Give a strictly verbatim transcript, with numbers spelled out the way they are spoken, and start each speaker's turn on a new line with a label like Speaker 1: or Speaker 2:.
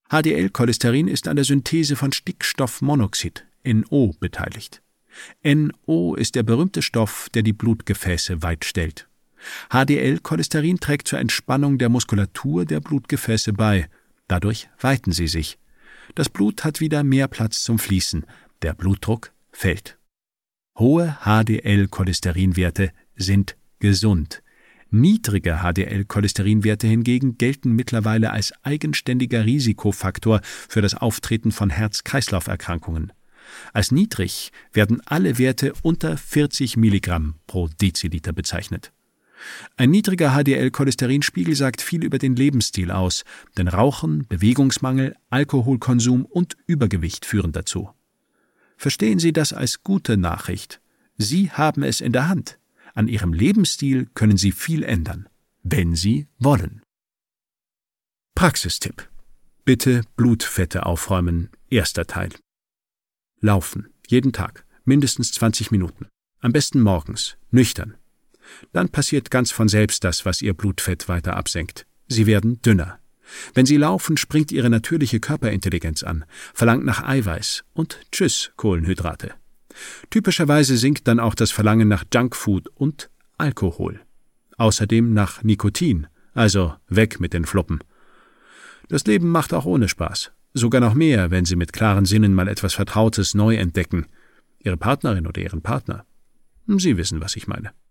Speaker 1: H D L-Cholesterin ist an der Synthese von Stickstoffmonoxid, N O, beteiligt. N O ist der berühmte Stoff, der die Blutgefäße weit stellt. H D L-Cholesterin trägt zur Entspannung der Muskulatur der Blutgefäße bei. Dadurch weiten sie sich. Das Blut hat wieder mehr Platz zum Fließen. Der Blutdruck fällt. Hohe H D L-Cholesterinwerte sind gesund. Niedrige H D L-Cholesterinwerte hingegen gelten mittlerweile als eigenständiger Risikofaktor für das Auftreten von Herz-Kreislauf-Erkrankungen. Als niedrig werden alle Werte unter vierzig Milligramm pro Deziliter bezeichnet. Ein niedriger H D L-Cholesterinspiegel sagt viel über den Lebensstil aus, denn Rauchen, Bewegungsmangel, Alkoholkonsum und Übergewicht führen dazu. Verstehen Sie das als gute Nachricht. Sie haben es in der Hand. An Ihrem Lebensstil können Sie viel ändern, wenn Sie wollen. Praxistipp. Bitte Blutfette aufräumen. Erster Teil. Laufen. Jeden Tag. Mindestens zwanzig Minuten. Am besten morgens. Nüchtern. Dann passiert ganz von selbst das, was Ihr Blutfett weiter absenkt. Sie werden dünner. Wenn Sie laufen, springt Ihre natürliche Körperintelligenz an, verlangt nach Eiweiß und tschüss Kohlenhydrate. Typischerweise sinkt dann auch das Verlangen nach Junkfood und Alkohol. Außerdem nach Nikotin, also weg mit den Fluppen. Das Leben macht auch ohne Spaß. Sogar noch mehr, wenn Sie mit klaren Sinnen mal etwas Vertrautes neu entdecken. Ihre Partnerin oder Ihren Partner. Sie wissen, was ich meine.